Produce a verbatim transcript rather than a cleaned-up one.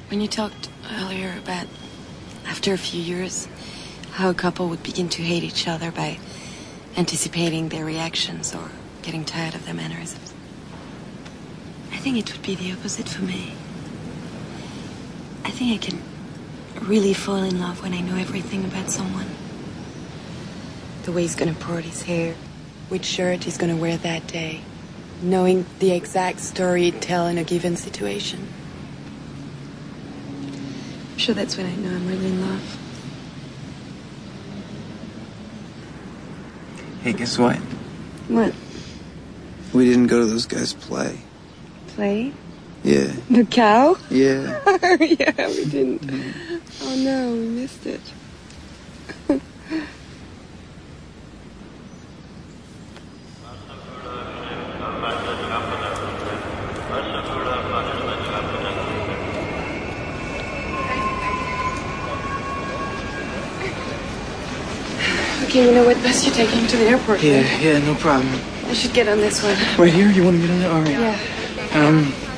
When you talked earlier about, after a few years, how a couple would begin to hate each other by anticipating their reactions or getting tired of their mannerisms, I think it would be the opposite for me. I think I can really fall in love when I know everything about someone. The way he's gonna part his hair, which shirt he's gonna wear that day, knowing the exact story he'd tell in a given situation. I'm sure that's when I know I'm really in love. Hey, guess what? What? We didn't go to those guys' play. Play? Yeah. The cow? Yeah. Yeah, we didn't. Mm-hmm. Oh no, we missed it. Okay, you know what bus you're taking to the airport? Yeah, right? yeah, no problem. I should get on this one. Right here? You want to get on there? All right. Yeah. Um...